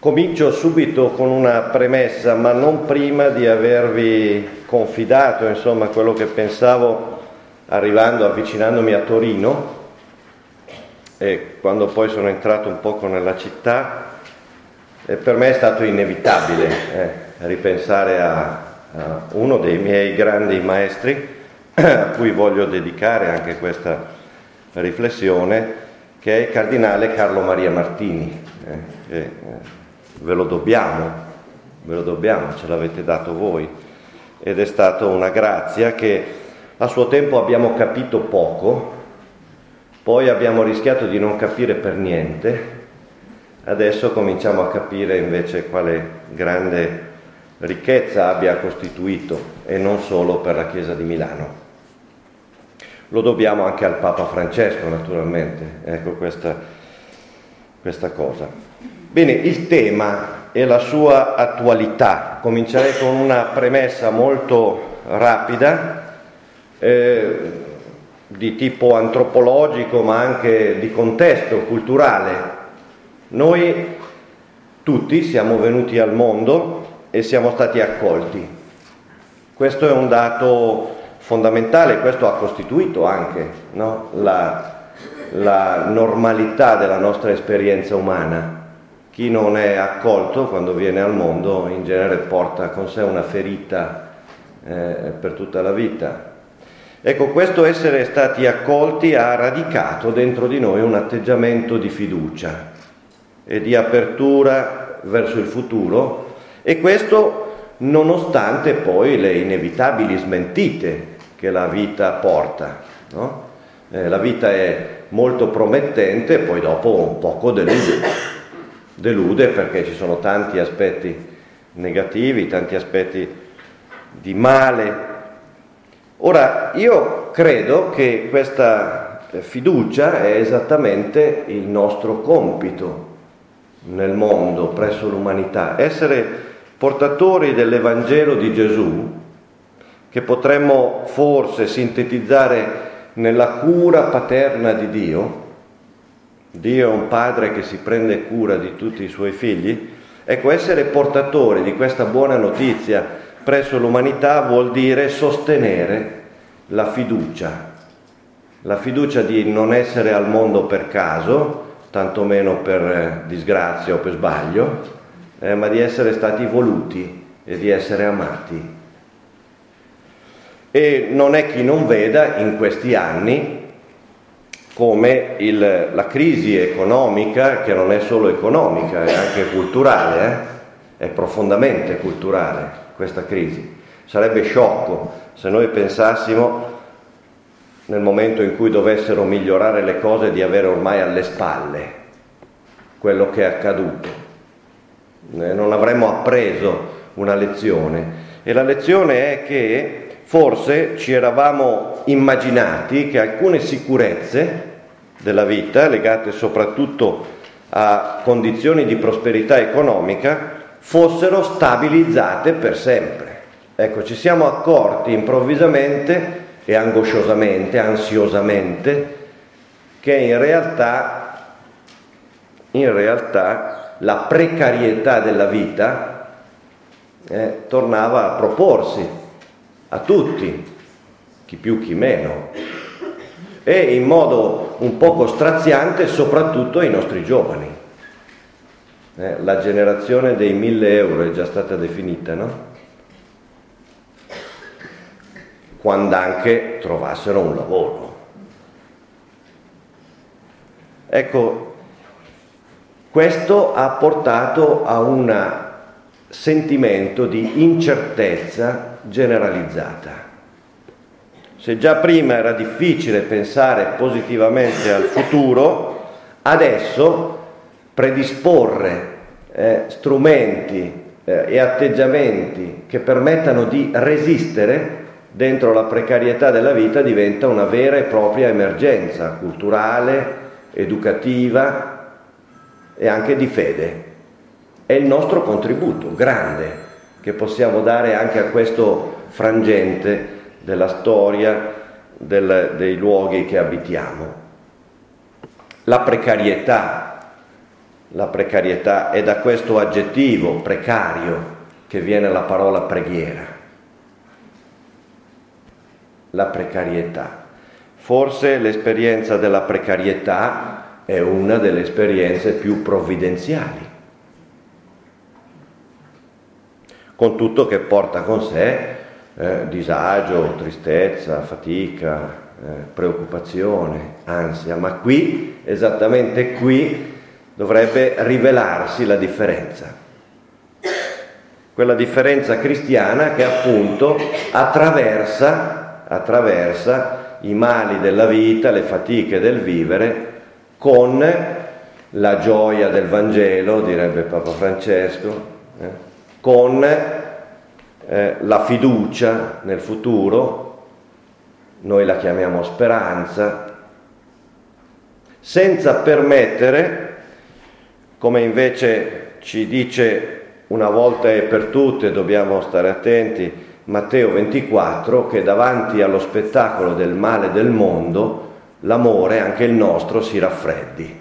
Comincio subito con una premessa, ma non prima di avervi confidato, insomma, quello che pensavo avvicinandomi a Torino, e quando poi sono entrato un poco nella città, per me è stato inevitabile ripensare a uno dei miei grandi maestri, a cui voglio dedicare anche questa riflessione, che è il cardinale Carlo Maria Martini. Ve lo dobbiamo, ce l'avete dato voi, ed è stata una grazia che a suo tempo abbiamo capito poco, poi abbiamo rischiato di non capire per niente, adesso cominciamo a capire invece quale grande ricchezza abbia costituito, e non solo per la Chiesa di Milano. Lo dobbiamo anche al Papa Francesco, naturalmente, ecco questa cosa. Bene, il tema e la sua attualità. Comincerei con una premessa molto rapida, di tipo antropologico, ma anche di contesto culturale. Noi tutti siamo venuti al mondo e siamo stati accolti. Questo è un dato fondamentale, questo ha costituito anche, no, la normalità della nostra esperienza umana. Chi non è accolto quando viene al mondo in genere porta con sé una ferita per tutta la vita. Ecco, questo essere stati accolti ha radicato dentro di noi un atteggiamento di fiducia e di apertura verso il futuro, e questo nonostante poi le inevitabili smentite che la vita porta, no? La vita è molto promettente, poi dopo un poco delude perché ci sono tanti aspetti negativi, tanti aspetti di male. Ora, io credo che questa fiducia è esattamente il nostro compito nel mondo, presso l'umanità, essere portatori dell'Evangelo di Gesù, che potremmo forse sintetizzare nella cura paterna di Dio. Dio è un padre che si prende cura di tutti i suoi figli. Ecco, essere portatori di questa buona notizia presso l'umanità vuol dire sostenere la fiducia di non essere al mondo per caso, tantomeno per disgrazia o per sbaglio, ma di essere stati voluti e di essere amati. E non è chi non veda in questi anni come la crisi economica, che non è solo economica, è anche culturale, è profondamente culturale questa crisi. Sarebbe sciocco se noi pensassimo, nel momento in cui dovessero migliorare le cose, di avere ormai alle spalle quello che è accaduto. Non avremmo appreso una lezione, e la lezione è che forse ci eravamo immaginati che alcune sicurezze della vita, legate soprattutto a condizioni di prosperità economica, fossero stabilizzate per sempre. Ecco, ci siamo accorti improvvisamente e angosciosamente, ansiosamente, che in realtà la precarietà della vita tornava a proporsi a tutti, chi più chi meno, e in modo un poco straziante soprattutto ai nostri giovani. La generazione dei 1.000 euro è già stata definita, no? Quando anche trovassero un lavoro. Ecco, questo ha portato a un sentimento di incertezza generalizzata. Se già prima era difficile pensare positivamente al futuro, adesso predisporre strumenti e atteggiamenti che permettano di resistere dentro la precarietà della vita diventa una vera e propria emergenza culturale, educativa e anche di fede. È il nostro contributo grande che possiamo dare anche a questo frangente della storia dei luoghi che abitiamo. La precarietà la precarietà, è da questo aggettivo precario che viene la parola preghiera. La precarietà. Forse l'esperienza della precarietà è una delle esperienze più provvidenziali, con tutto che porta con sé disagio, tristezza, fatica, preoccupazione, ansia, ma qui, esattamente qui, dovrebbe rivelarsi la differenza. Quella differenza cristiana che appunto attraversa i mali della vita, le fatiche del vivere, con la gioia del Vangelo, direbbe Papa Francesco, con la fiducia nel futuro, noi la chiamiamo speranza, senza permettere, come invece ci dice una volta e per tutte, dobbiamo stare attenti, Matteo 24, che davanti allo spettacolo del male del mondo, l'amore, anche il nostro, si raffreddi.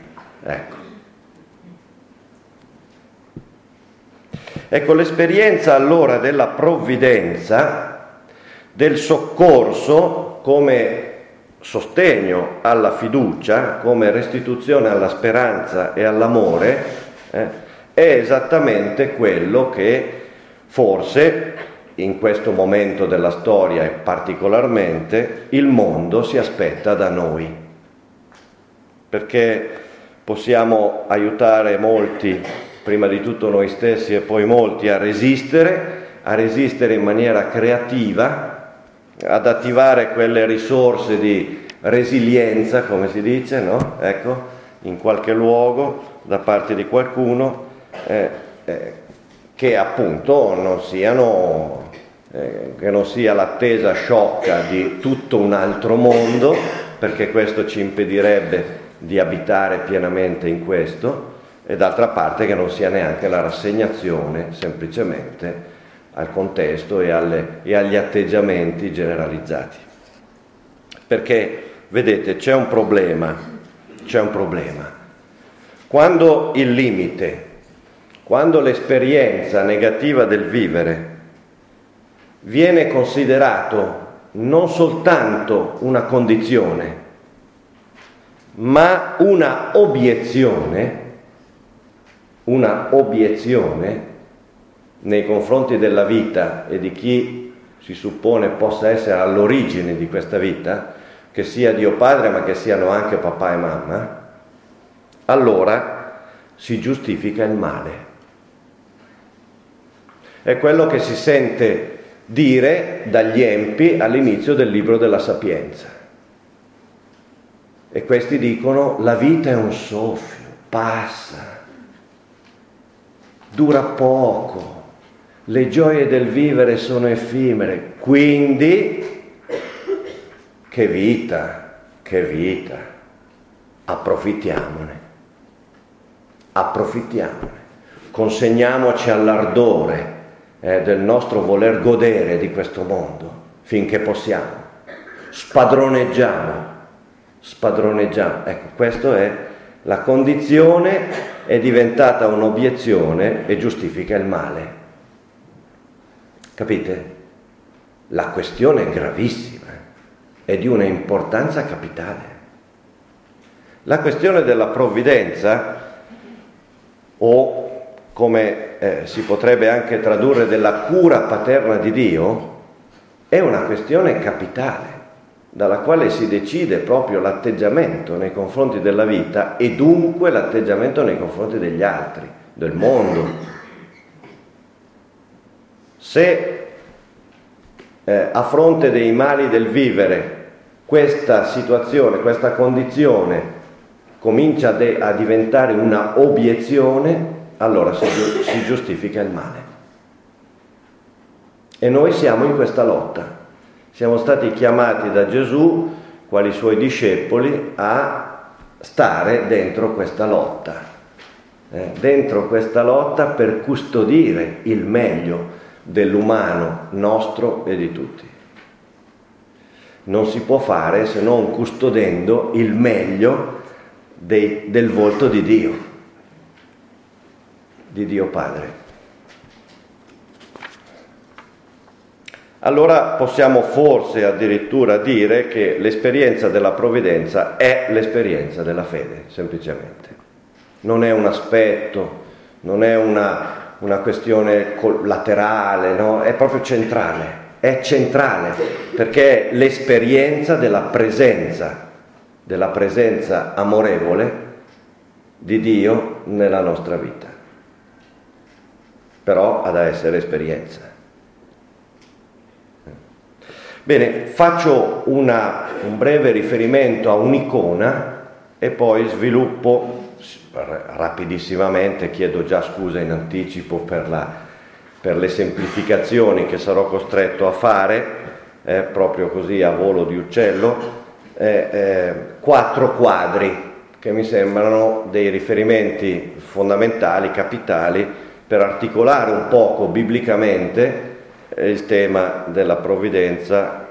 Ecco, l'esperienza allora della provvidenza, del soccorso come sostegno alla fiducia, come restituzione alla speranza e all'amore, è esattamente quello che forse in questo momento della storia e particolarmente il mondo si aspetta da noi, perché possiamo aiutare molti, prima di tutto noi stessi e poi molti, a resistere in maniera creativa, ad attivare quelle risorse di resilienza, come si dice, no? Ecco, in qualche luogo da parte di qualcuno, che appunto che non sia l'attesa sciocca di tutto un altro mondo, perché questo ci impedirebbe di abitare pienamente in questo, e d'altra parte che non sia neanche la rassegnazione semplicemente al contesto e agli atteggiamenti generalizzati. Perché, vedete, c'è un problema. Quando il limite, quando l'esperienza negativa del vivere viene considerato non soltanto una condizione, ma una obiezione nei confronti della vita e di chi si suppone possa essere all'origine di questa vita, che sia Dio Padre ma che siano anche papà e mamma, allora si giustifica il male. È quello che si sente dire dagli empi all'inizio del libro della Sapienza. E questi dicono: la vita è un soffio, passa, dura poco, le gioie del vivere sono effimere, quindi che vita, approfittiamone, consegniamoci all'ardore del nostro voler godere di questo mondo finché possiamo, spadroneggiamo. Ecco, questa è la condizione, è diventata un'obiezione e giustifica il male. Capite? La questione è gravissima, è di una importanza capitale. La questione della provvidenza, o come si potrebbe anche tradurre della cura paterna di Dio, è una questione capitale, dalla quale si decide proprio l'atteggiamento nei confronti della vita e dunque l'atteggiamento nei confronti degli altri, del mondo. Se a fronte dei mali del vivere questa situazione, questa condizione comincia a diventare una obiezione, allora si giustifica il male. E noi siamo in questa lotta. Siamo stati chiamati da Gesù, quali suoi discepoli, a stare dentro questa lotta. Dentro questa lotta per custodire il meglio dell'umano nostro e di tutti. Non si può fare se non custodendo il meglio del volto di Dio. di Dio Padre. Allora possiamo forse addirittura dire che l'esperienza della provvidenza è l'esperienza della fede, semplicemente. Non è un aspetto, non è una questione laterale, no? È proprio centrale. È centrale perché è l'esperienza della presenza amorevole di Dio nella nostra vita. Però ha da essere esperienza. Bene, faccio un breve riferimento a un'icona e poi sviluppo rapidissimamente, chiedo già scusa in anticipo per le semplificazioni che sarò costretto a fare, proprio così a volo di uccello, 4 quadri che mi sembrano dei riferimenti fondamentali, capitali, per articolare un poco biblicamente il tema della provvidenza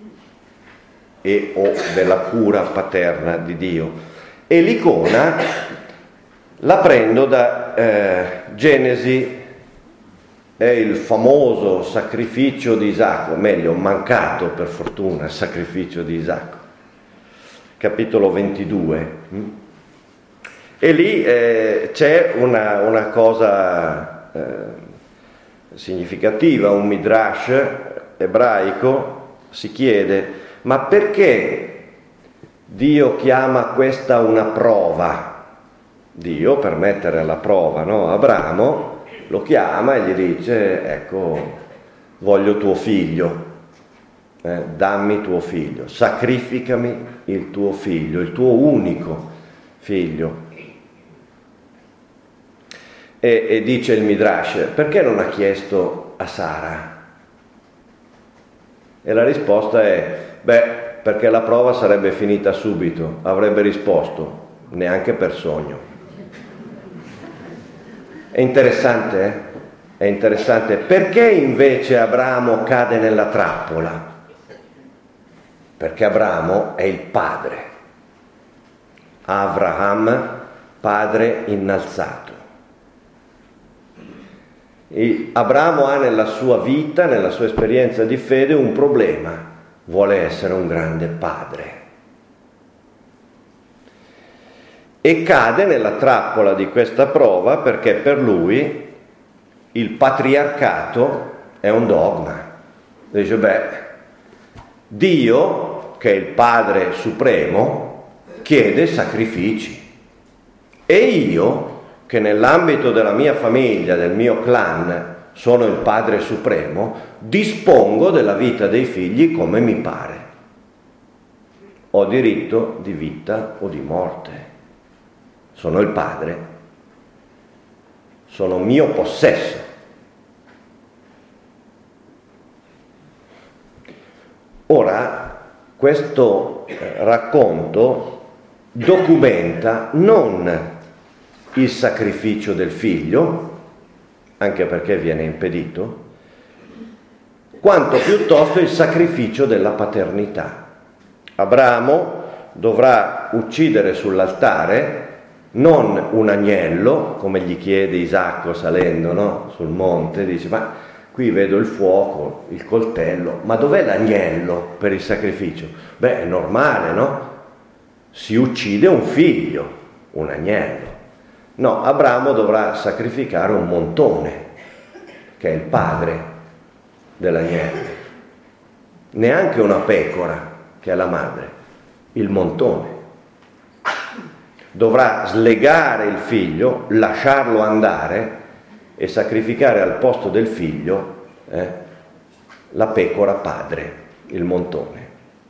o della cura paterna di Dio. E l'icona la prendo da Genesi, è il famoso sacrificio di Isacco, meglio, mancato per fortuna il sacrificio di Isacco, capitolo 22. E lì c'è una cosa significativa, un midrash ebraico si chiede: ma perché Dio chiama questa una prova? Dio, per mettere alla prova, no? Abramo lo chiama e gli dice: ecco, voglio tuo figlio, dammi tuo figlio, sacrificami il tuo figlio, il tuo unico figlio. E dice il Midrash: perché non ha chiesto a Sara? E la risposta è: perché la prova sarebbe finita subito. Avrebbe risposto: neanche per sogno. È interessante, eh? È interessante. Perché invece Abramo cade nella trappola? Perché Abramo è il padre. Avraham, padre innalzato. E Abramo ha nella sua vita, nella sua esperienza di fede, un problema: vuole essere un grande padre. E cade nella trappola di questa prova perché per lui il patriarcato è un dogma. Dice: Dio, che è il Padre Supremo, chiede sacrifici. E io, che nell'ambito della mia famiglia, del mio clan, sono il Padre Supremo, dispongo della vita dei figli come mi pare. Ho diritto di vita o di morte. Sono il Padre, sono mio possesso. Ora, questo racconto documenta non il sacrificio del figlio, anche perché viene impedito, quanto piuttosto il sacrificio della paternità. Abramo dovrà uccidere sull'altare non un agnello, come gli chiede Isacco salendo, no? Sul monte, dice: ma qui vedo il fuoco, il coltello, ma dov'è l'agnello per il sacrificio? È normale, no? Si uccide un figlio, un agnello. No, Abramo dovrà sacrificare un montone, che è il padre dell'agnello. Neanche una pecora, che è la madre, il montone. Dovrà slegare il figlio, lasciarlo andare e sacrificare al posto del figlio la pecora padre, il montone.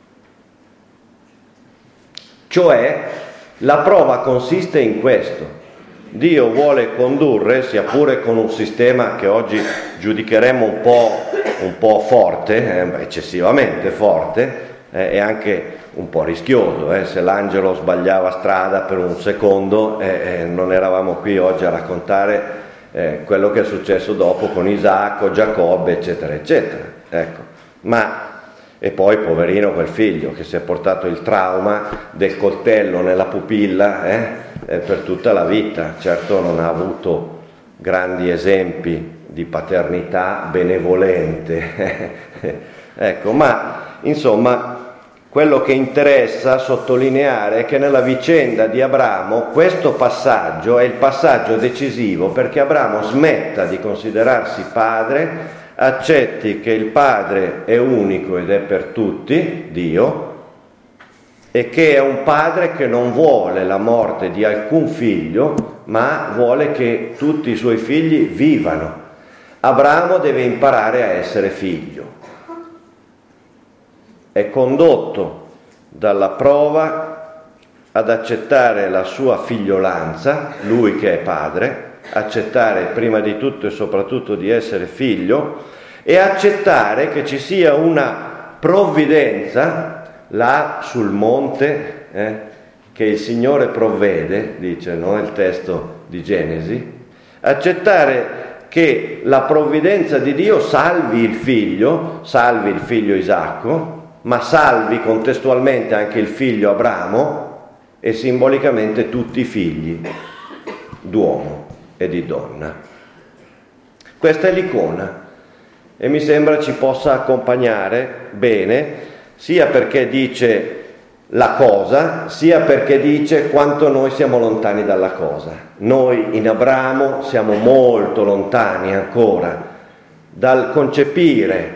Cioè, la prova consiste in questo: Dio vuole condurre, sia pure con un sistema che oggi giudicheremo un po' forte, eccessivamente forte, e anche un po' rischioso, se l'angelo sbagliava strada per un secondo non eravamo qui oggi a raccontare quello che è successo dopo con Isacco, Giacobbe, eccetera, eccetera. Ecco. E poi poverino quel figlio che si è portato il trauma del coltello nella pupilla per tutta la vita. Certo non ha avuto grandi esempi di paternità benevolente. Ecco, ma insomma quello che interessa sottolineare è che nella vicenda di Abramo questo passaggio è il passaggio decisivo perché Abramo smetta di considerarsi padre, accetti che il Padre è unico ed è per tutti, Dio, e che è un padre che non vuole la morte di alcun figlio, ma vuole che tutti i suoi figli vivano. Abramo deve imparare a essere figlio. È condotto dalla prova ad accettare la sua figliolanza, lui che è padre, accettare prima di tutto e soprattutto di essere figlio e accettare che ci sia una provvidenza là sul monte, che il Signore provvede, dice, no, il testo di Genesi, accettare che la provvidenza di Dio salvi il figlio Isacco, ma salvi contestualmente anche il figlio Abramo e simbolicamente tutti i figli d'uomo e di donna. Questa è l'icona e mi sembra ci possa accompagnare bene, sia perché dice la cosa, sia perché dice quanto noi siamo lontani dalla cosa. Noi in Abramo siamo molto lontani ancora dal concepire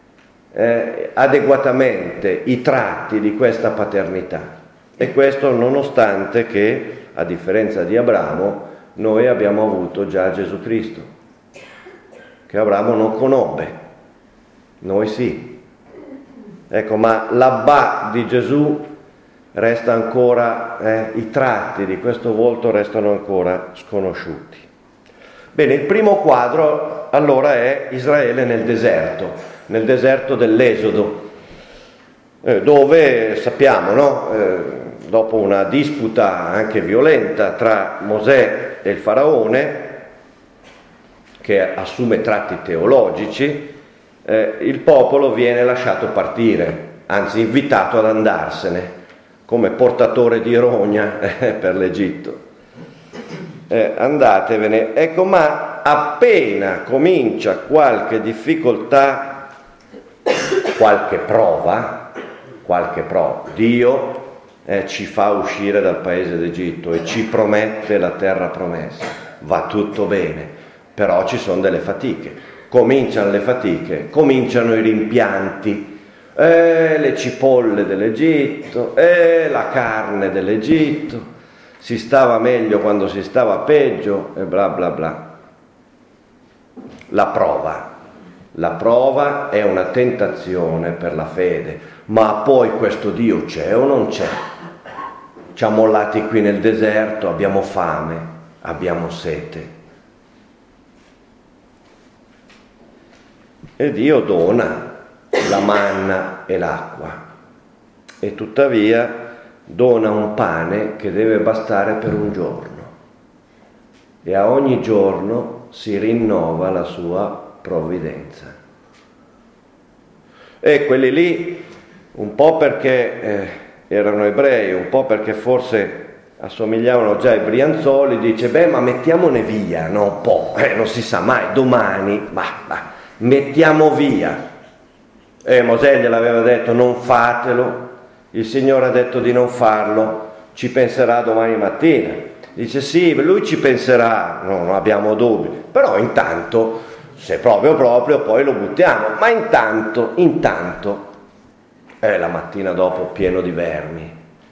adeguatamente i tratti di questa paternità, e questo nonostante che, a differenza di Abramo, noi abbiamo avuto già Gesù Cristo, che Abramo non conobbe, noi sì. Ecco, ma l'Abbà di Gesù resta ancora, i tratti di questo volto restano ancora sconosciuti. Bene, il primo quadro allora è Israele nel deserto dell'Esodo, dove sappiamo, no? Dopo una disputa anche violenta tra Mosè e il faraone, che assume tratti teologici, il popolo viene lasciato partire, anzi invitato ad andarsene, come portatore di rogna per l'Egitto. Andatevene. Ecco, ma appena comincia qualche difficoltà, qualche prova, Dio ci fa uscire dal paese d'Egitto e ci promette la terra promessa. Va tutto bene, però ci sono delle fatiche. Cominciano le fatiche, cominciano i rimpianti, le cipolle dell'Egitto, la carne dell'Egitto, si stava meglio quando si stava peggio e bla bla bla. La prova è una tentazione per la fede, ma poi questo Dio c'è o non c'è? Ci ha mollati qui nel deserto, abbiamo fame, abbiamo sete. E Dio dona la manna e l'acqua, e tuttavia dona un pane che deve bastare per un giorno, e a ogni giorno si rinnova la sua provvidenza. E quelli lì, un po' perché erano ebrei, un po' perché forse assomigliavano già ai Brianzoli, dice, ma mettiamone via, no, un po', non si sa mai, domani, mettiamo via. E Mosè gliel'aveva detto, non fatelo, il Signore ha detto di non farlo, ci penserà domani mattina. Dice, sì, lui ci penserà, no, non abbiamo dubbi, però intanto, se proprio poi lo buttiamo, ma intanto, la mattina dopo pieno di vermi.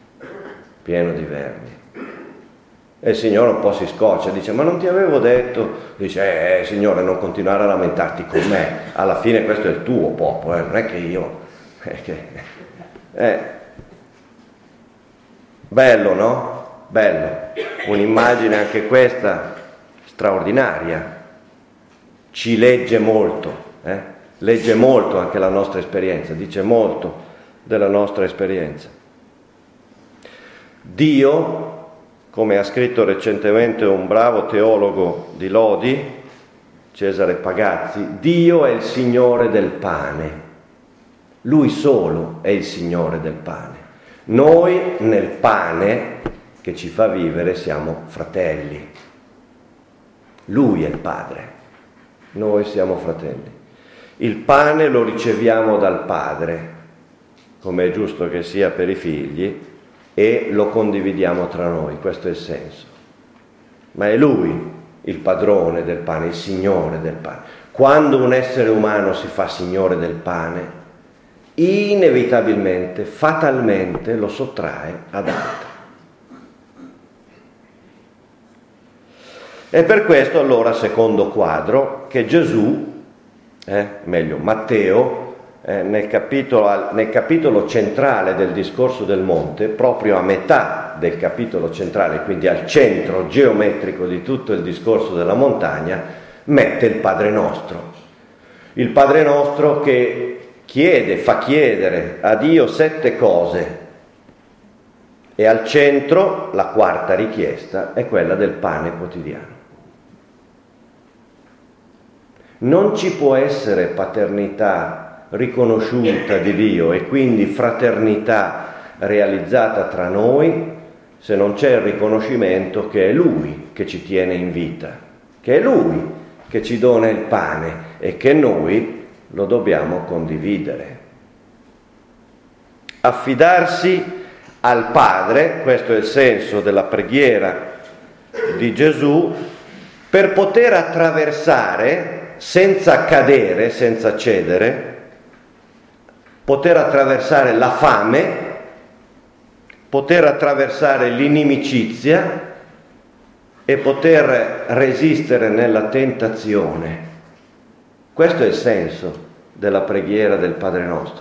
E il Signore un po' si scoccia, dice, ma non ti avevo detto? Dice, Signore, non continuare a lamentarti con me, alla fine questo è il tuo popolo, non è che io... Bello, no? Bello, un'immagine anche questa straordinaria, ci legge molto anche la nostra esperienza, dice molto della nostra esperienza. Dio, come ha scritto recentemente un bravo teologo di Lodi, Cesare Pagazzi, Dio è il Signore del pane, Lui solo è il Signore del pane. Noi nel pane che ci fa vivere siamo fratelli. Lui è il Padre, noi siamo fratelli. Il pane lo riceviamo dal Padre, come è giusto che sia per i figli, e lo condividiamo tra noi, questo è il senso. Ma è Lui il padrone del pane, il Signore del pane. Quando un essere umano si fa Signore del pane, inevitabilmente, fatalmente lo sottrae ad altri. E per questo allora, secondo quadro, che Gesù, Matteo, nel capitolo centrale del discorso del monte, proprio a metà del capitolo centrale, quindi al centro geometrico di tutto il discorso della montagna, mette il Padre Nostro. Il Padre Nostro che fa chiedere a Dio 7 cose, e al centro la quarta richiesta è quella del pane quotidiano. Non ci può essere paternità riconosciuta di Dio e quindi fraternità realizzata tra noi se non c'è il riconoscimento che è Lui che ci tiene in vita, che è Lui che ci dona il pane e che noi lo dobbiamo condividere. Affidarsi al Padre, questo è il senso della preghiera di Gesù, per poter attraversare senza cadere, senza cedere, poter attraversare la fame, poter attraversare l'inimicizia e poter resistere nella tentazione. Questo è il senso della preghiera del Padre nostro.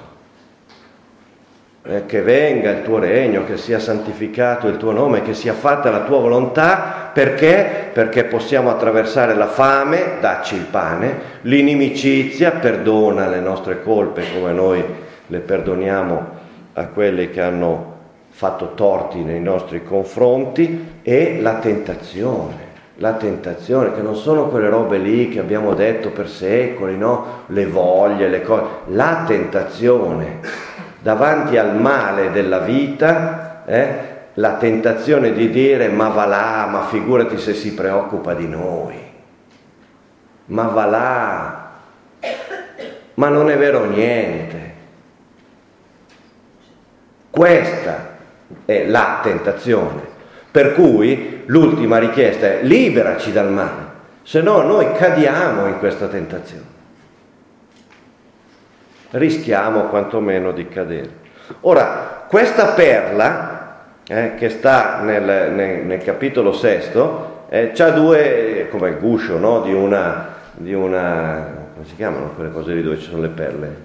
Che venga il tuo regno, che sia santificato il tuo nome, che sia fatta la tua volontà. Perché? Perché possiamo attraversare la fame, dacci il pane, l'inimicizia, perdona le nostre colpe come noi le perdoniamo a quelli che hanno fatto torti nei nostri confronti, e la tentazione che non sono quelle robe lì che abbiamo detto per secoli, no? Le voglie, le cose, la tentazione davanti al male della vita, la tentazione di dire ma va là, ma figurati se si preoccupa di noi, ma va là, ma non è vero niente. Questa è la tentazione, per cui l'ultima richiesta è liberaci dal male, se no noi cadiamo in questa tentazione. Rischiamo quantomeno di cadere. Ora, questa perla che sta nel capitolo 6 c'ha due, come il guscio, no? di una, come si chiamano quelle cose lì dove ci sono le perle?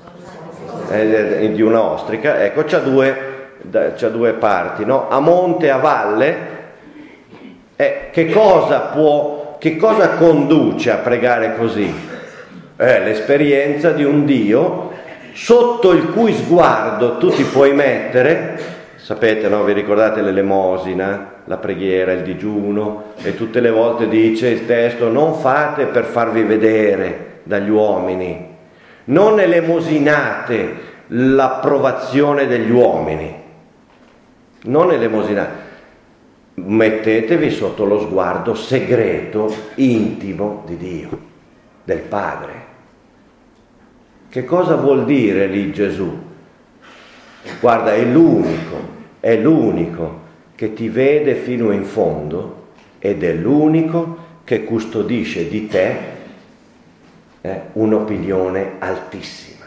Di una ostrica, ecco, c'ha due parti, no? A monte e a valle. Che cosa conduce a pregare così? L'esperienza di un Dio sotto il cui sguardo tu ti puoi mettere, sapete, no? Vi ricordate l'elemosina, la preghiera, il digiuno, e tutte le volte dice il testo: non fate per farvi vedere dagli uomini, non elemosinate l'approvazione degli uomini, non elemosinate, mettetevi sotto lo sguardo segreto, intimo di Dio, del Padre. Che cosa vuol dire lì Gesù? Guarda, è l'unico che ti vede fino in fondo ed è l'unico che custodisce di te un'opinione altissima.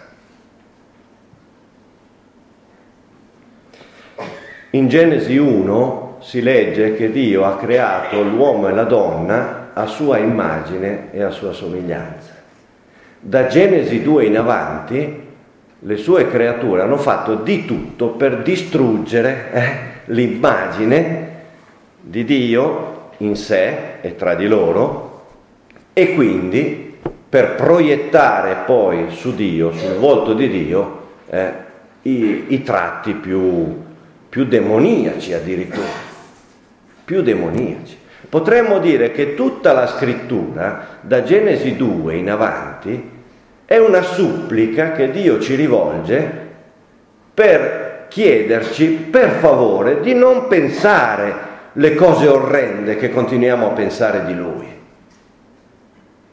In Genesi 1 si legge che Dio ha creato l'uomo e la donna a sua immagine e a sua somiglianza. Da Genesi 2 in avanti le sue creature hanno fatto di tutto per distruggere l'immagine di Dio in sé e tra di loro, e quindi per proiettare poi su Dio, sul volto di Dio, i tratti più demoniaci, addirittura più demoniaci. Potremmo dire che tutta la scrittura, da Genesi 2 in avanti, è una supplica che Dio ci rivolge per chiederci, per favore, di non pensare le cose orrende che continuiamo a pensare di Lui.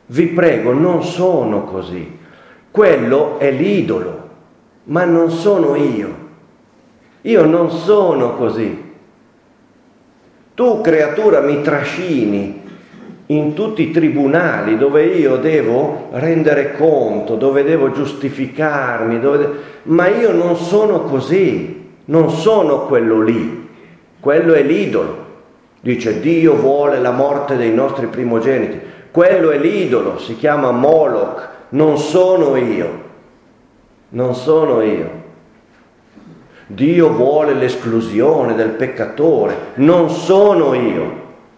Vi prego, non sono così. Quello è l'idolo, ma non sono io. Io non sono così. Tu, creatura, mi trascini in tutti i tribunali dove io devo rendere conto, dove devo giustificarmi, ma io non sono così, non sono quello lì. Quello è l'idolo. Dice, Dio vuole la morte dei nostri primogeniti. Quello è l'idolo, si chiama Moloch. Non sono io. Non sono io. Dio vuole l'esclusione del peccatore. Non sono io.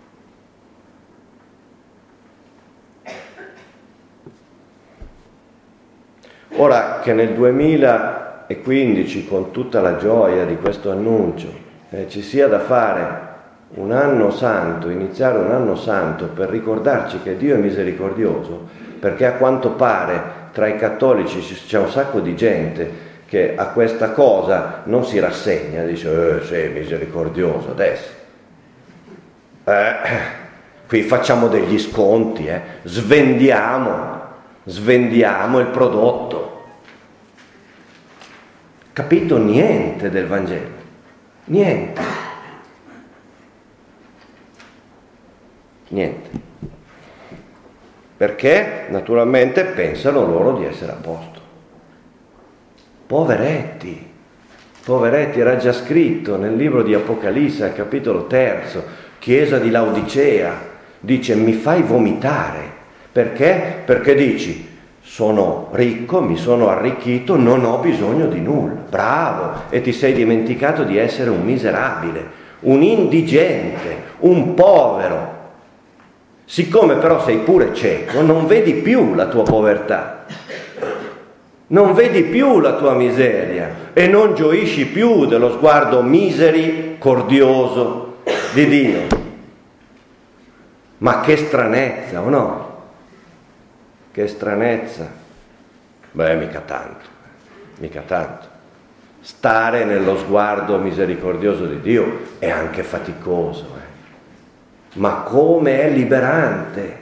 Ora che nel 2015, con tutta la gioia di questo annuncio, ci sia da fare un anno santo, iniziare un anno santo per ricordarci che Dio è misericordioso, perché a quanto pare tra i cattolici c'è un sacco di gente che a questa cosa non si rassegna, dice sei misericordioso adesso. Qui facciamo degli sconti, svendiamo il prodotto. Capito niente del Vangelo, niente. Perché naturalmente pensano loro di essere a posto. Poveretti, era già scritto nel libro di Apocalisse, al capitolo 3, chiesa di Laodicea, dice mi fai vomitare. Perché? Perché dici sono ricco, mi sono arricchito, non ho bisogno di nulla. Bravo, e ti sei dimenticato di essere un miserabile, un indigente, un povero. Siccome però sei pure cieco, non vedi più la tua povertà, non vedi più la tua miseria e non gioisci più dello sguardo misericordioso di Dio. Ma che stranezza, o no? Che stranezza. Beh, mica tanto. Stare nello sguardo misericordioso di Dio è anche faticoso, Ma come è liberante.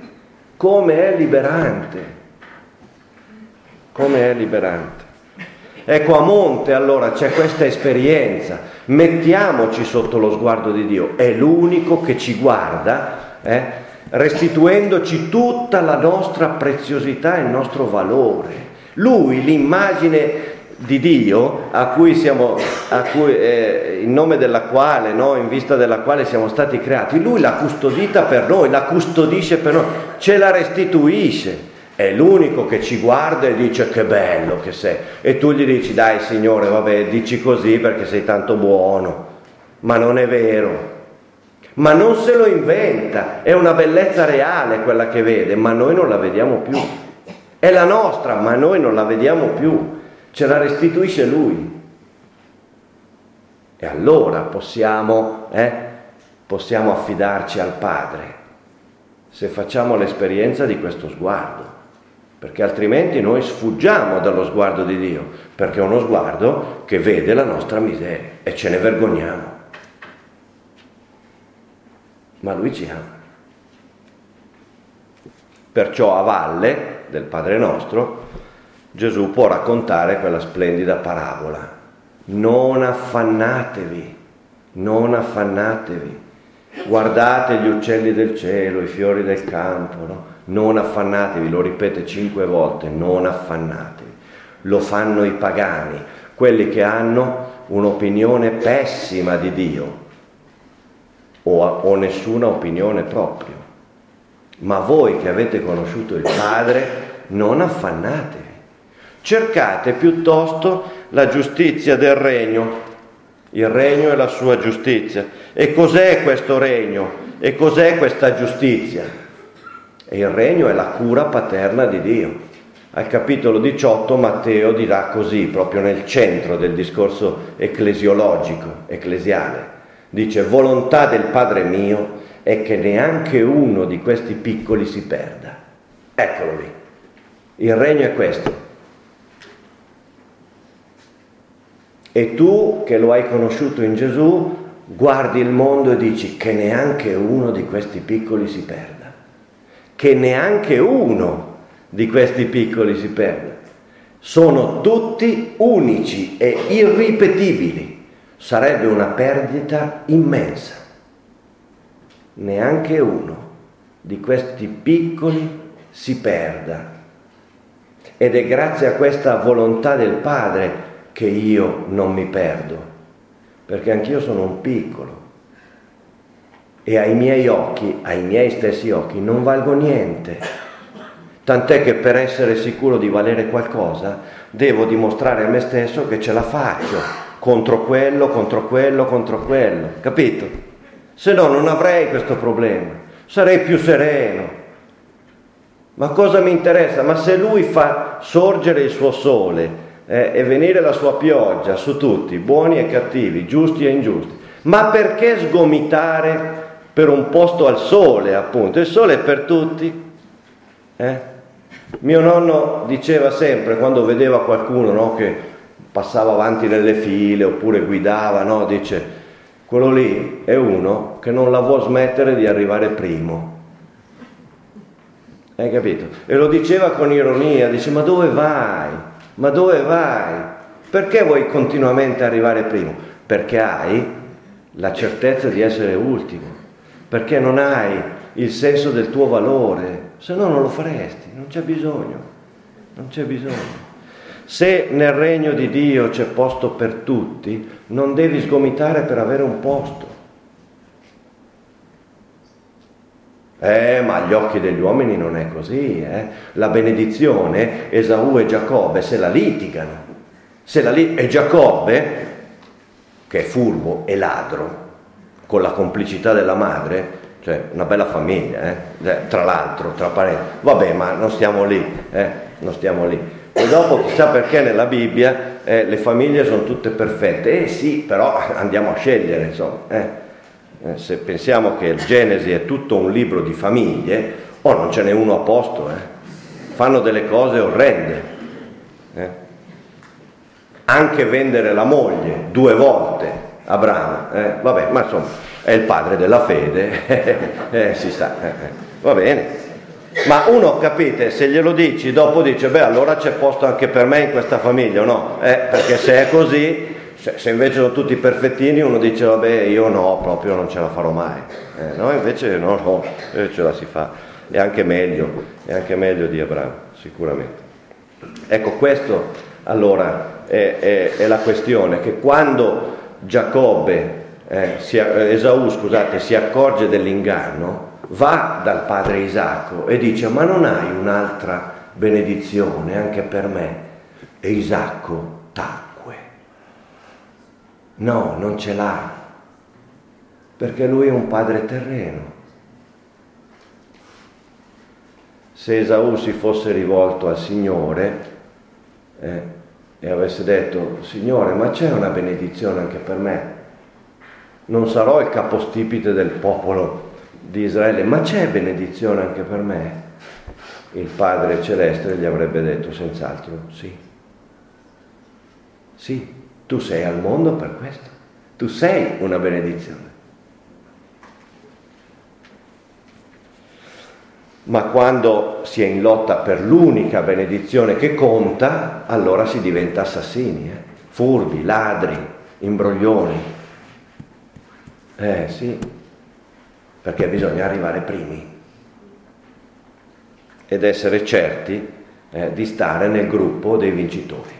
Ecco, a monte allora c'è questa esperienza. Mettiamoci sotto lo sguardo di Dio. È l'unico che ci guarda, restituendoci tutta la nostra preziosità e il nostro valore. Lui, l'immagine di Dio in nome della quale, in vista della quale siamo stati creati, lui l'ha custodita per noi, la custodisce per noi, ce la restituisce. È l'unico che ci guarda e dice che bello che sei, e tu gli dici dai Signore, vabbè, dici così perché sei tanto buono, ma non è vero. Ma non se lo inventa, è una bellezza reale quella che vede, ma noi non la vediamo più. È la nostra, ma noi non la vediamo più. Ce la restituisce Lui. E allora possiamo affidarci al Padre, se facciamo l'esperienza di questo sguardo, perché altrimenti noi sfuggiamo dallo sguardo di Dio, perché è uno sguardo che vede la nostra miseria e ce ne vergogniamo. Ma Lui ci ama. Perciò a valle del Padre nostro Gesù può raccontare quella splendida parabola. Non affannatevi. Guardate gli uccelli del cielo, i fiori del campo, no? Non affannatevi, lo ripete 5 volte, non affannatevi. Lo fanno i pagani, quelli che hanno un'opinione pessima di Dio o nessuna opinione proprio. Ma voi che avete conosciuto il Padre, non affannatevi. Cercate piuttosto la giustizia del regno, il regno e la sua giustizia. E cos'è questo regno? E cos'è questa giustizia? E il regno è la cura paterna di Dio. Al capitolo 18 Matteo dirà così, proprio nel centro del discorso ecclesiale. Dice, volontà del Padre mio è che neanche uno di questi piccoli si perda. Eccolo lì. Il regno è questo. E tu, che lo hai conosciuto in Gesù, guardi il mondo e dici che neanche uno di questi piccoli si perda. che neanche uno di questi piccoli si perda. Sono tutti unici e irripetibili. Sarebbe una perdita immensa. Neanche uno di questi piccoli si perda. Ed è grazie a questa volontà del Padre che io non mi perdo, perché anch'io sono un piccolo e ai miei occhi, ai miei stessi occhi, non valgo niente. Tant'è che per essere sicuro di valere qualcosa devo dimostrare a me stesso che ce la faccio contro quello, capito? Se no non avrei questo problema, sarei più sereno. Ma cosa mi interessa? Ma se lui fa sorgere il suo sole e venire la sua pioggia su tutti, buoni e cattivi, giusti e ingiusti, ma perché sgomitare per un posto al sole, appunto? Il sole è per tutti. Mio nonno diceva sempre, quando vedeva qualcuno, no, che passava avanti nelle file oppure guidava, no, dice: quello lì è uno che non la vuol smettere di arrivare primo. Hai capito? E lo diceva con ironia, dice: ma dove vai? Ma dove vai? Perché vuoi continuamente arrivare primo? Perché hai la certezza di essere ultimo, perché non hai il senso del tuo valore, se no non lo faresti, non c'è bisogno. Se nel regno di Dio c'è posto per tutti, non devi sgomitare per avere un posto. Ma agli occhi degli uomini non è così, La benedizione, Esaù e Giacobbe se la litigano. E Giacobbe, che è furbo e ladro, con la complicità della madre, cioè una bella famiglia, tra l'altro, tra parenti. Vabbè, ma non stiamo lì. E dopo chissà perché nella Bibbia le famiglie sono tutte perfette. Sì, però andiamo a scegliere, insomma. Se pensiamo che il Genesi è tutto un libro di famiglie, non ce n'è uno a posto, fanno delle cose orrende, anche vendere la moglie 2 volte Abramo, vabbè, ma insomma è il padre della fede, si sa, va bene, ma uno, capite, se glielo dici dopo dice: beh, allora c'è posto anche per me in questa famiglia, o no? Perché se è così, se invece sono tutti perfettini, uno dice: vabbè, io no, proprio non ce la farò mai. No, invece no, ce la si fa. È anche meglio di Abramo, sicuramente. Ecco, questo allora è la questione, che quando Esaù si accorge dell'inganno, va dal padre Isacco e dice: ma non hai un'altra benedizione anche per me? E Isacco tacque. No, non ce l'ha, perché lui è un padre terreno. Se Esaù si fosse rivolto al Signore e avesse detto: Signore, ma c'è una benedizione anche per me? Non sarò il capostipite del popolo di Israele, ma c'è benedizione anche per me? Il Padre Celeste gli avrebbe detto senz'altro sì. Sì. Tu sei al mondo per questo, tu sei una benedizione. Ma quando si è in lotta per l'unica benedizione che conta, allora si diventa assassini, furbi, ladri, imbroglioni. Sì, perché bisogna arrivare primi ed essere certi di stare nel gruppo dei vincitori.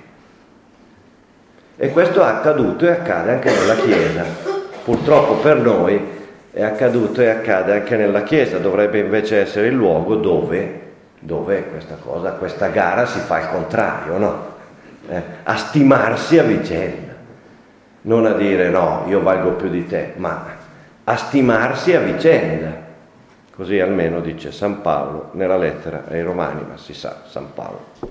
E questo è accaduto e accade anche nella Chiesa. Purtroppo per noi è accaduto e accade anche nella Chiesa. Dovrebbe invece essere il luogo dove questa gara si fa il contrario, no? A stimarsi a vicenda. Non a dire: no, io valgo più di te, ma a stimarsi a vicenda. Così almeno dice San Paolo nella lettera ai Romani, ma si sa, San Paolo.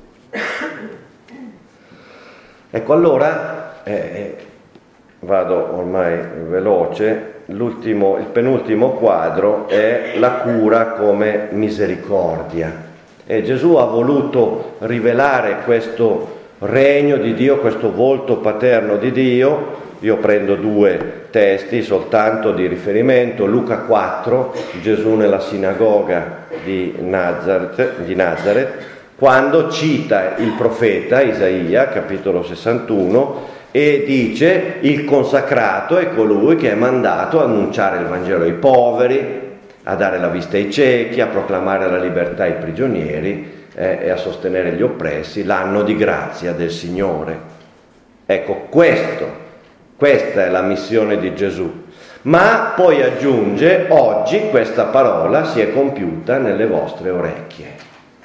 Ecco, allora, vado ormai veloce, il penultimo quadro è la cura come misericordia. E Gesù ha voluto rivelare questo regno di Dio, questo volto paterno di Dio. Io prendo 2 testi soltanto di riferimento. Luca 4, Gesù nella sinagoga di Nazareth, quando cita il profeta Isaia, capitolo 61, e dice: il consacrato è colui che è mandato a annunciare il Vangelo ai poveri, a dare la vista ai ciechi, a proclamare la libertà ai prigionieri e a sostenere gli oppressi, l'anno di grazia del Signore. Ecco, questa è la missione di Gesù. Ma poi aggiunge: oggi questa parola si è compiuta nelle vostre orecchie.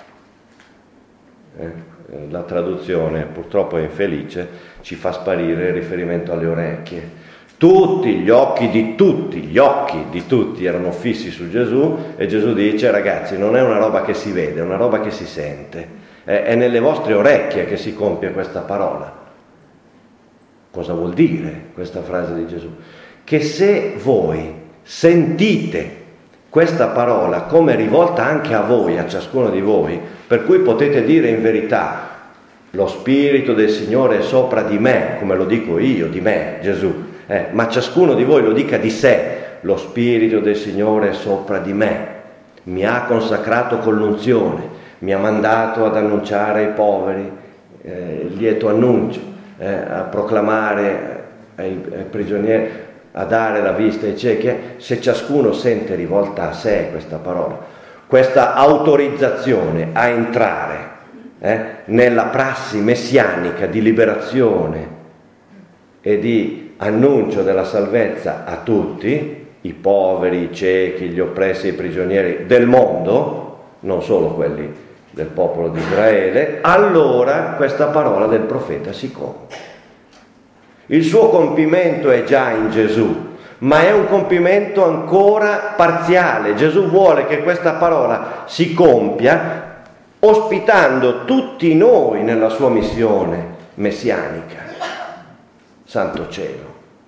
La traduzione purtroppo è infelice, ci fa sparire il riferimento alle orecchie. Tutti gli occhi di tutti erano fissi su Gesù, e Gesù dice: ragazzi, non è una roba che si vede, è una roba che si sente, è nelle vostre orecchie che si compie questa parola. Cosa vuol dire questa frase di Gesù? Che se voi sentite questa parola come rivolta anche a voi, a ciascuno di voi, per cui potete dire in verità: lo Spirito del Signore è sopra di me, come lo dico io, di me, Gesù, ma ciascuno di voi lo dica di sé: lo Spirito del Signore è sopra di me, mi ha consacrato con l'unzione, mi ha mandato ad annunciare ai poveri il lieto annuncio, a proclamare ai prigionieri, a dare la vista ai ciechi. Se ciascuno sente rivolta a sé questa parola, questa autorizzazione a entrare nella prassi messianica di liberazione e di annuncio della salvezza a tutti, i poveri, i ciechi, gli oppressi, i prigionieri del mondo, non solo quelli del popolo di Israele, allora questa parola del profeta si compie. Il suo compimento è già in Gesù, ma è un compimento ancora parziale. Gesù vuole che questa parola si compia ospitando tutti noi nella sua missione messianica. Santo cielo.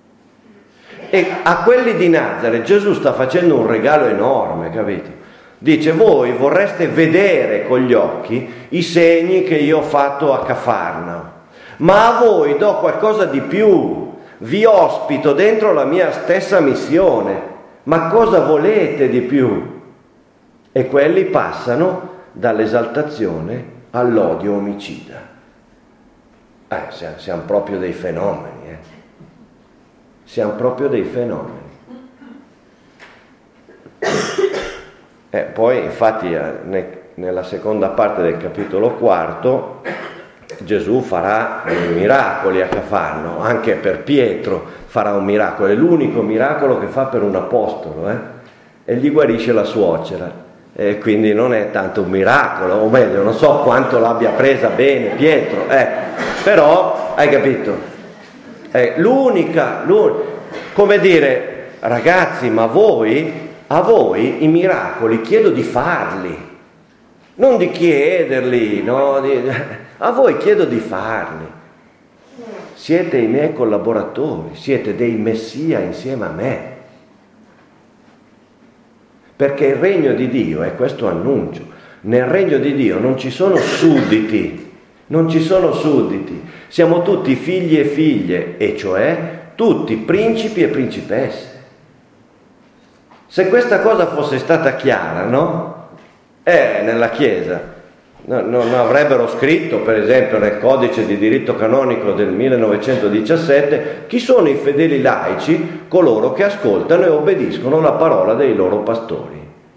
E a quelli di Nazareth Gesù sta facendo un regalo enorme, capito? Dice: voi vorreste vedere con gli occhi i segni che io ho fatto a Cafarnao, ma a voi do qualcosa di più, vi ospito dentro la mia stessa missione. Ma cosa volete di più? E quelli passano dall'esaltazione all'odio omicida. Siamo proprio dei fenomeni, siamo proprio dei fenomeni. Poi infatti nella seconda parte del capitolo 4 Gesù farà miracoli a Cafarnao, anche per Pietro farà un miracolo, è l'unico miracolo che fa per un apostolo, e gli guarisce la suocera. E quindi non è tanto un miracolo, o meglio, non so quanto l'abbia presa bene Pietro, però hai capito? L'unica, come dire: ragazzi, ma a voi i miracoli chiedo di farli, non di chiederli, no? A voi chiedo di farli. Siete i miei collaboratori, siete dei messia insieme a me. Perché il regno di Dio è questo annuncio. Nel regno di Dio non ci sono sudditi, siamo tutti figli e figlie, e cioè tutti principi e principesse. Se questa cosa fosse stata chiara, no? Nella Chiesa non avrebbero scritto, per esempio, nel codice di diritto canonico del 1917: chi sono i fedeli laici? Coloro che ascoltano e obbediscono la parola dei loro pastori.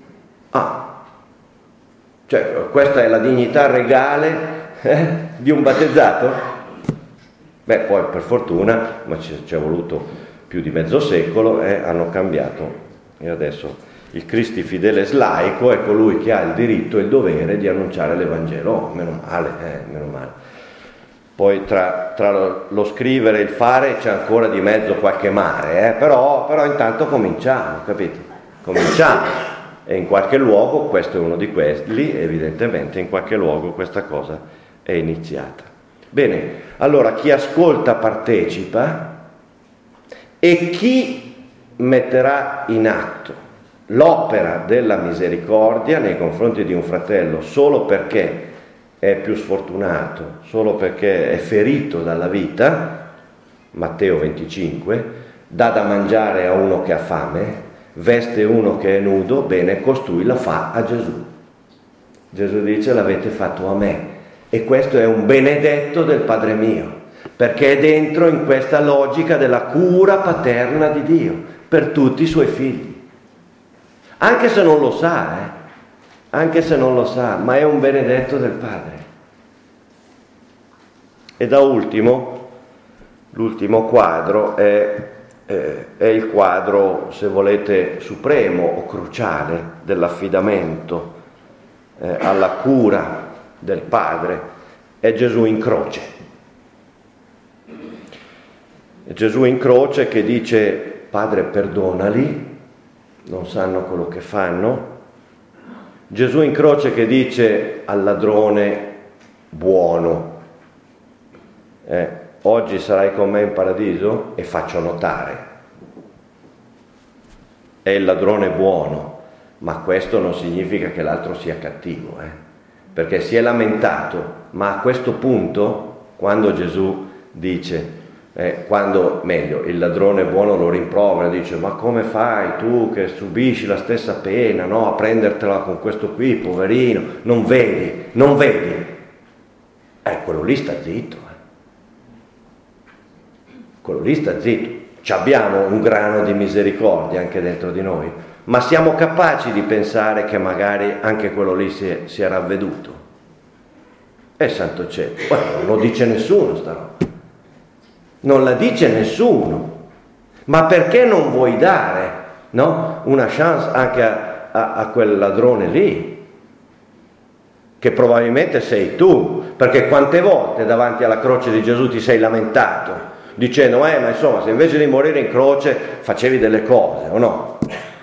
Cioè, questa è la dignità regale di un battezzato? Poi per fortuna, ma ci è voluto più di mezzo secolo, hanno cambiato, e adesso il Cristi Fideles laico è colui che ha il diritto e il dovere di annunciare l'Evangelo. Meno male. Poi tra lo scrivere e il fare c'è ancora di mezzo qualche mare, però intanto cominciamo, capito? Cominciamo. E in qualche luogo, questo è uno di quelli, evidentemente in qualche luogo questa cosa è iniziata. Bene, allora chi ascolta partecipa, e chi metterà in atto l'opera della misericordia nei confronti di un fratello solo perché è più sfortunato solo perché è ferito dalla vita, Matteo 25, dà da mangiare a uno che ha fame, veste uno che è nudo, bene, costui la fa a Gesù. Gesù dice: l'avete fatto a me. E questo è un benedetto del Padre mio, perché è dentro in questa logica della cura paterna di Dio per tutti i suoi figli. Anche se non lo sa, anche se non lo sa, ma è un benedetto del Padre. E da ultimo, l'ultimo quadro è il quadro, se volete, supremo o cruciale dell'affidamento alla cura del Padre. È Gesù in croce. È Gesù in croce che dice: Padre, perdonali, non sanno quello che fanno. Gesù in croce che dice al ladrone: buono, oggi sarai con me in paradiso, e faccio notare, è il ladrone buono, ma questo non significa che l'altro sia cattivo, perché si è lamentato, ma a questo punto, quando Gesù dice, il ladrone buono lo rimprovera, dice: ma come fai tu che subisci la stessa pena, no, a prendertela con questo qui, poverino, non vedi? Quello lì sta zitto, quello lì sta zitto. Ci abbiamo un grano di misericordia anche dentro di noi, ma siamo capaci di pensare che magari anche quello lì si è ravveduto? Santo cielo, non lo dice nessuno sta roba. Non la dice nessuno, ma perché non vuoi dare, no, una chance anche a quel ladrone lì, che probabilmente sei tu, perché quante volte davanti alla croce di Gesù ti sei lamentato, dicendo: ma insomma, se invece di morire in croce facevi delle cose, o no?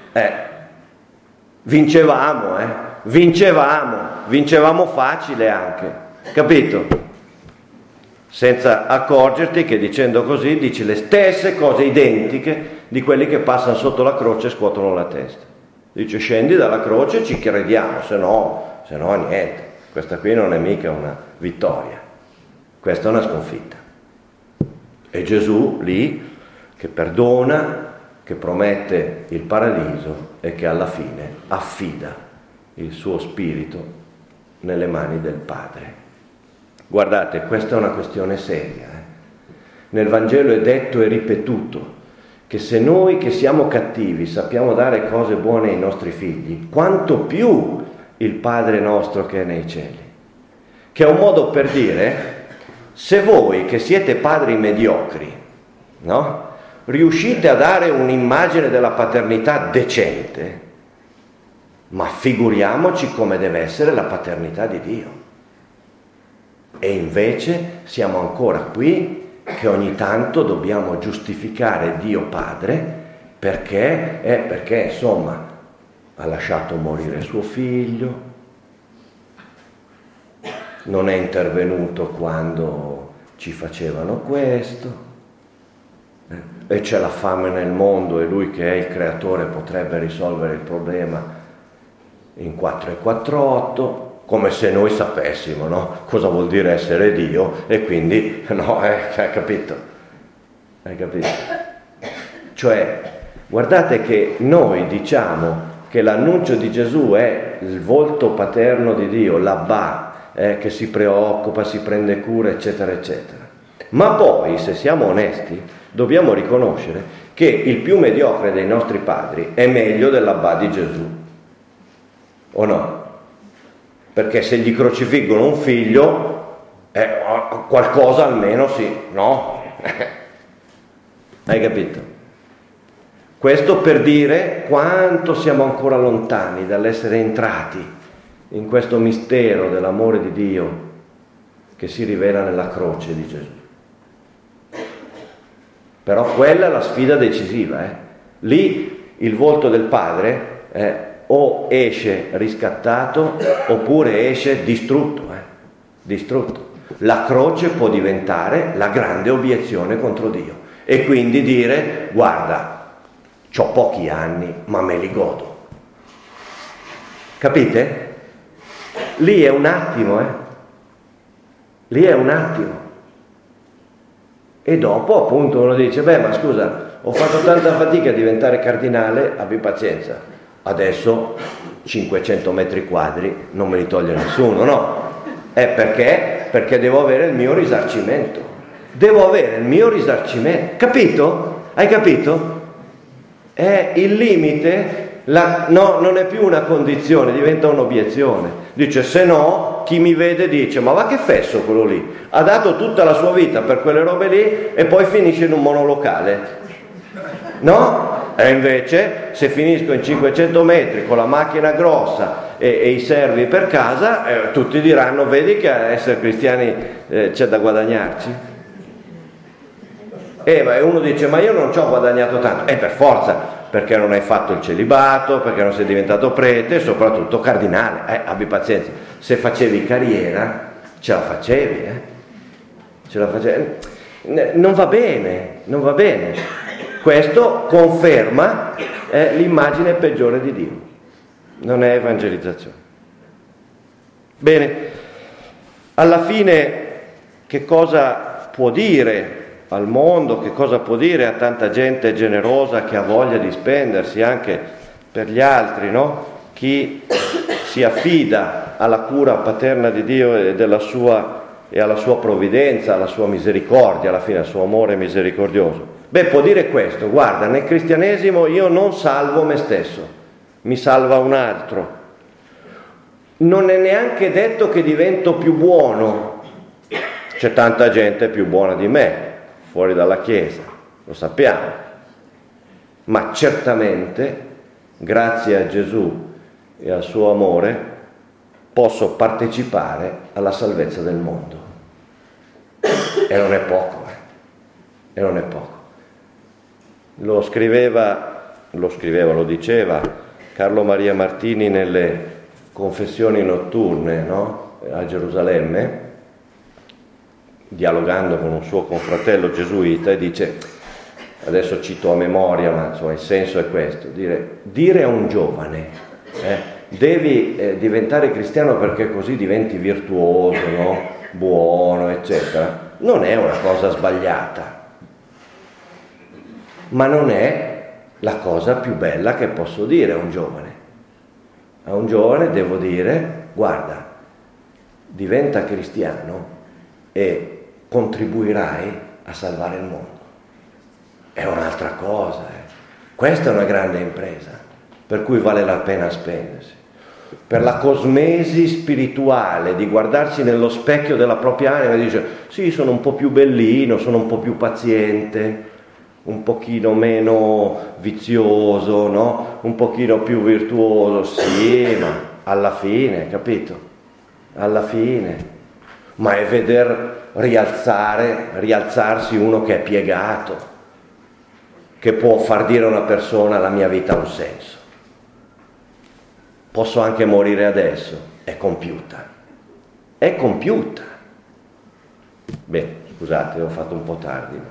Vincevamo facile anche, capito? Senza accorgerti che dicendo così dici le stesse cose identiche di quelli che passano sotto la croce e scuotono la testa. Dice: scendi dalla croce, ci crediamo, se no niente. Questa qui non è mica una vittoria, questa è una sconfitta. E Gesù lì che perdona, che promette il paradiso e che alla fine affida il suo spirito nelle mani del Padre. Guardate, questa è una questione seria. Nel Vangelo è detto e ripetuto che se noi che siamo cattivi sappiamo dare cose buone ai nostri figli, quanto più il Padre nostro che è nei cieli. Che è un modo per dire: se voi che siete padri mediocri, no, riuscite a dare un'immagine della paternità decente, ma figuriamoci come deve essere la paternità di Dio. E invece siamo ancora qui che ogni tanto dobbiamo giustificare Dio Padre perché insomma ha lasciato morire suo figlio, non è intervenuto quando ci facevano questo, e c'è la fame nel mondo e lui che è il creatore potrebbe risolvere il problema in 4:48. Come se noi sapessimo, no? Cosa vuol dire essere Dio, e quindi, no, hai capito? Cioè, guardate che noi diciamo che l'annuncio di Gesù è il volto paterno di Dio, l'Abba, che si preoccupa, si prende cura, eccetera, eccetera. Ma poi, se siamo onesti, dobbiamo riconoscere che il più mediocre dei nostri padri è meglio dell'Abba di Gesù, o no? Perché se gli crocifiggono un figlio, qualcosa almeno sì, no? Hai capito? Questo per dire quanto siamo ancora lontani dall'essere entrati in questo mistero dell'amore di Dio che si rivela nella croce di Gesù. Però quella è la sfida decisiva. Lì il volto del Padre o esce riscattato oppure esce distrutto. La croce può diventare la grande obiezione contro Dio e quindi dire: guarda, c'ho pochi anni ma me li godo. Capite? Lì è un attimo, Lì è un attimo. E dopo appunto uno dice, beh ma scusa, ho fatto tanta fatica a diventare cardinale, abbi pazienza, adesso 500 metri quadri non me li toglie nessuno, no? Perché devo avere il mio risarcimento, capito? Hai capito? È il limite, no, non è più una condizione, diventa un'obiezione. Dice, se no, chi mi vede dice, ma va che fesso quello lì, ha dato tutta la sua vita per quelle robe lì e poi finisce in un monolocale, no? E invece, se finisco in 500 metri con la macchina grossa e i servi per casa, tutti diranno, vedi che a essere cristiani c'è da guadagnarci? E uno dice, ma io non ci ho guadagnato tanto, per forza, perché non hai fatto il celibato, perché non sei diventato prete e soprattutto cardinale, abbi pazienza, se facevi carriera ce la facevi, non va bene, questo conferma l'immagine peggiore di Dio, non è evangelizzazione. Bene, alla fine che cosa può dire al mondo, che cosa può dire a tanta gente generosa che ha voglia di spendersi anche per gli altri, no? Chi si affida alla cura paterna di Dio e alla sua provvidenza, alla sua misericordia, alla fine al suo amore misericordioso. Beh, può dire questo, guarda, nel cristianesimo io non salvo me stesso, mi salva un altro. Non è neanche detto che divento più buono, c'è tanta gente più buona di me fuori dalla Chiesa, lo sappiamo, ma certamente grazie a Gesù e al suo amore posso partecipare alla salvezza del mondo, e non è poco, lo diceva Carlo Maria Martini nelle confessioni notturne, no? A Gerusalemme, dialogando con un suo confratello gesuita, e dice, adesso cito a memoria, ma insomma il senso è questo, dire a un giovane, devi diventare cristiano perché così diventi virtuoso, no? Buono, eccetera, non è una cosa sbagliata, ma non è la cosa più bella che posso dire a un giovane. A un giovane devo dire, guarda, diventa cristiano e contribuirai a salvare il mondo. È un'altra cosa, Questa è una grande impresa, per cui vale la pena spendersi. Per la cosmesi spirituale, di guardarsi nello specchio della propria anima e dice, sì, sono un po' più bellino, sono un po' più paziente, un pochino meno vizioso, no? Un pochino più virtuoso, sì, ma alla fine, capito? Alla fine. Ma è veder rialzarsi uno che è piegato, che può far dire a una persona la mia vita ha un senso. Posso anche morire adesso, è compiuta. Beh, scusate, ho fatto un po' tardi.